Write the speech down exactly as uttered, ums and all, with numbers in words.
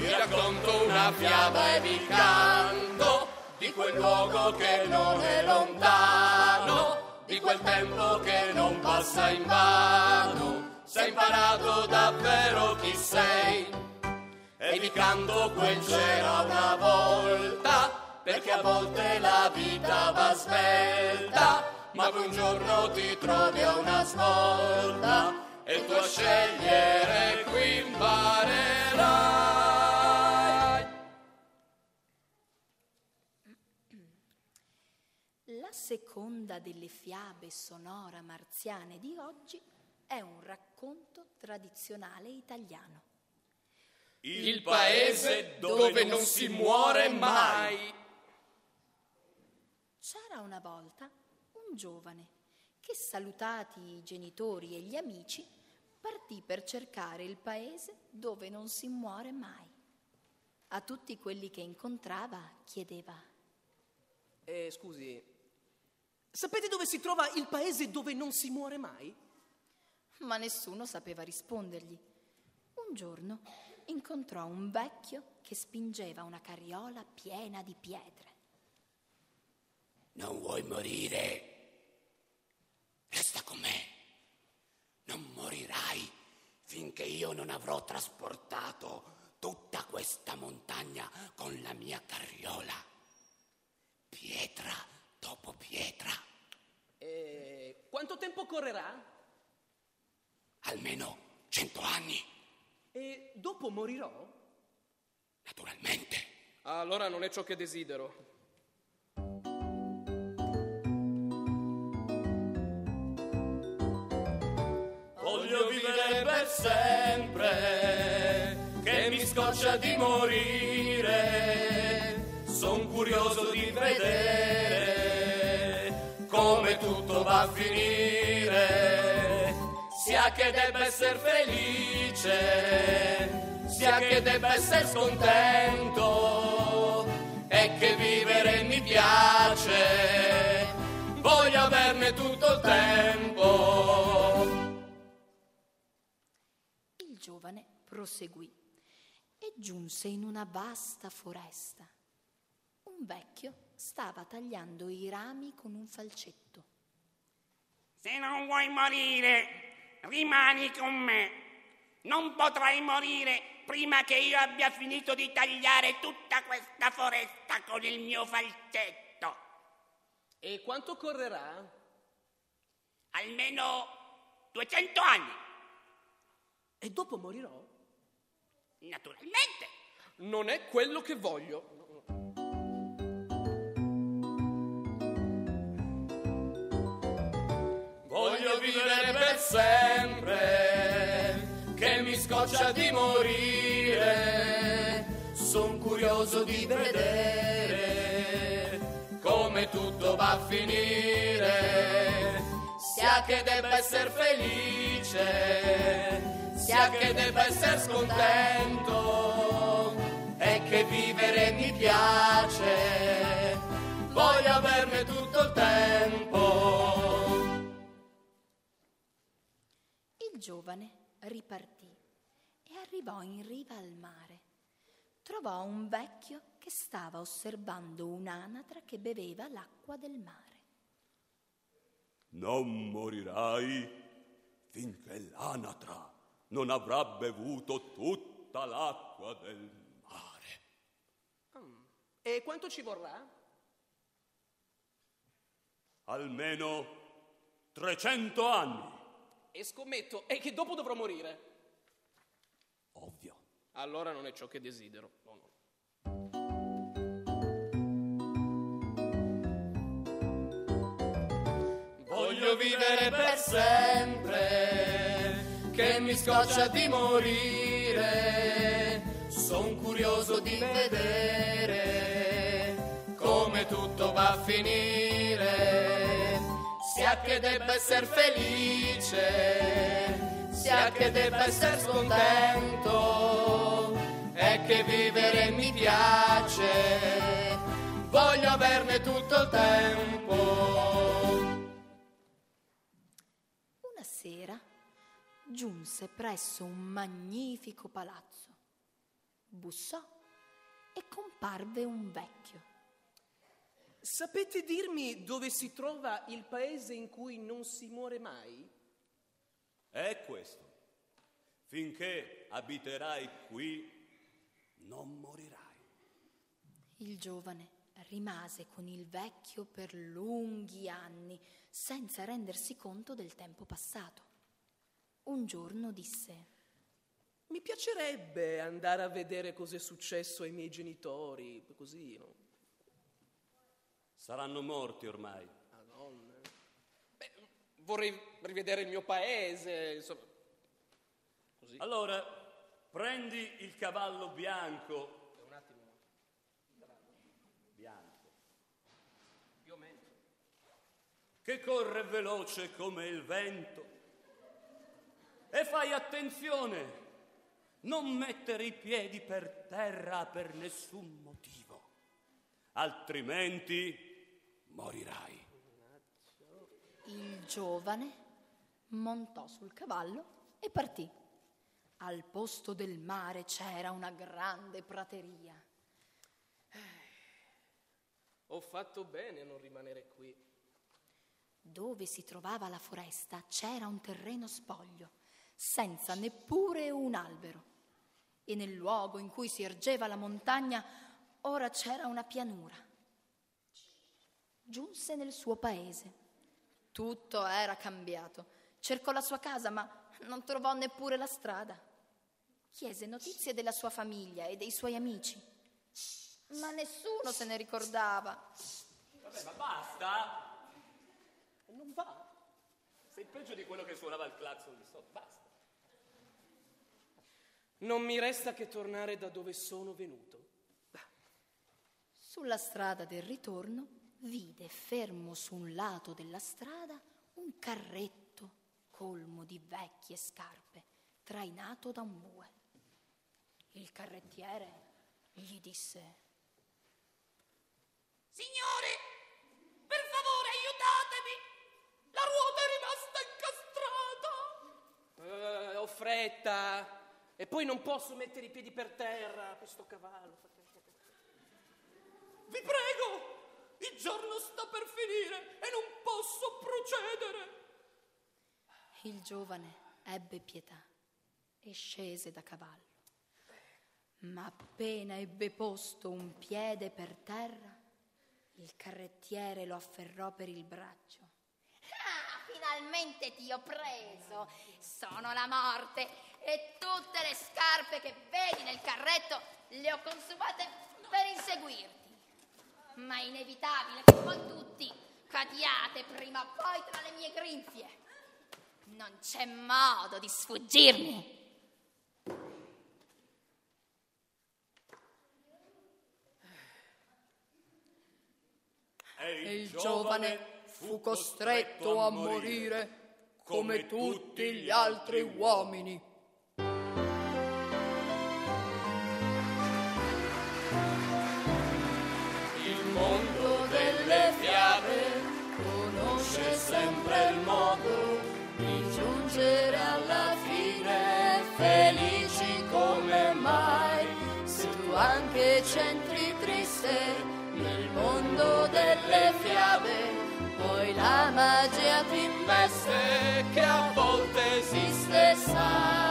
Vi racconto una fiaba e vi canto di quel luogo che non è lontano, di quel tempo che non passa invano. Se hai imparato davvero chi sei, e vi canto quel c'era una volta, perché a volte la vita va svelta, ma poi un giorno ti trovi a una svolta e tu a scegliere qui imparerai. La seconda delle fiabe sonora marziane di oggi è un racconto tradizionale italiano. Il paese dove non si muore mai. C'era una volta un giovane che, salutati i genitori e gli amici, partì per cercare il paese dove non si muore mai. A tutti quelli che incontrava chiedeva: Eh, scusi, sapete dove si trova il paese dove non si muore mai? Ma nessuno sapeva rispondergli. Un giorno incontrò un vecchio che spingeva una carriola piena di pietre. Non vuoi morire? Resta con me. Non morirai finché io non avrò trasportato tutta questa montagna con la mia carriola. Pietra dopo pietra. E quanto tempo correrà? Almeno cento anni. E dopo morirò? Naturalmente. Allora non è ciò che desidero. Voglio vivere per sempre, che mi scoccia di morire. Son curioso di vedere come tutto va a finire. Sia che debba essere felice, sia che debba essere scontento, e che vivere mi piace, voglio averne tutto il tempo. Il giovane proseguì e giunse in una vasta foresta. Un vecchio stava tagliando i rami con un falcetto. Se non vuoi morire, rimani con me. Non potrai morire prima che io abbia finito di tagliare tutta questa foresta con il mio falcetto. E quanto correrà? Almeno duecento anni. E dopo morirò? Naturalmente. Non è quello che voglio. Voglio vivere per sempre, che mi scoccia di morire. Son curioso di vedere come tutto va a finire. Sia che debba essere felice, sia che debba essere scontento, e che vivere mi piace, voglio averne tutto il tempo. Il giovane ripartì e arrivò in riva al mare. Trovò un vecchio che stava osservando un'anatra che beveva l'acqua del mare. Non morirai finché l'anatra non avrà bevuto tutta l'acqua del mare. Mm. E quanto ci vorrà? Almeno trecento anni. E scommetto, e che dopo dovrò morire? Ovvio. Allora non è ciò che desidero. No, no. Voglio vivere per sempre, che mi scoccia di morire. Son curioso di vedere come tutto va a finire. Sia che debba essere felice, sia che debba essere scontento, e che vivere mi piace, voglio averne tutto il tempo. Una sera giunse presso un magnifico palazzo. bussò e comparve un vecchio. Sapete dirmi dove si trova il paese in cui non si muore mai? È questo. Finché abiterai qui, non morirai. Il giovane rimase con il vecchio per lunghi anni, senza rendersi conto del tempo passato. Un giorno disse: Mi piacerebbe andare a vedere cos'è successo ai miei genitori, così, no? Saranno morti ormai. Madonna. Beh, vorrei rivedere il mio paese, insomma. Così. Allora, prendi il cavallo bianco. Un attimo. Bianco. Più o meno. Che corre veloce come il vento. E fai attenzione, non mettere i piedi per terra per nessun motivo, altrimenti morirai. Il giovane montò sul cavallo e partì. Al posto del mare c'era una grande prateria. Ho fatto bene a non rimanere qui. Dove si trovava la foresta c'era un terreno spoglio, senza neppure un albero. E nel luogo in cui si ergeva la montagna ora c'era una pianura. Giunse nel suo paese. Tutto era cambiato. Cercò la sua casa, ma non trovò neppure la strada. Chiese notizie della sua famiglia e dei suoi amici, ma nessuno se ne ricordava. Vabbè, ma basta! Non va. Sei peggio di quello che suonava il clacson di sotto. Basta. Non mi resta che tornare da dove sono venuto. Sulla strada del ritorno vide fermo su un lato della strada un carretto colmo di vecchie scarpe, trainato da un bue. Il carrettiere gli disse: Signore, per favore aiutatemi! La ruota è rimasta incastrata! Eh, ho fretta. E poi non posso mettere i piedi per terra, questo cavallo. Vi prego, il giorno sta per finire e non posso procedere. Il giovane ebbe pietà e scese da cavallo. Ma appena ebbe posto un piede per terra, il carrettiere lo afferrò per il braccio. Ah, finalmente ti ho preso! Sono la morte e tutte le scarpe che vedi nel carretto le ho consumate per inseguirti. Ma è inevitabile che voi tutti cadiate prima o poi tra le mie grinfie. Non c'è modo di sfuggirmi. E il giovane fu costretto a morire come tutti gli altri uomini. Il mondo delle fiabe conosce sempre il modo di giungere alla fine felici come mai. Se tu anche c'entri triste nel mondo delle fiabe, poi la magia ti investe che a volte esiste, sai.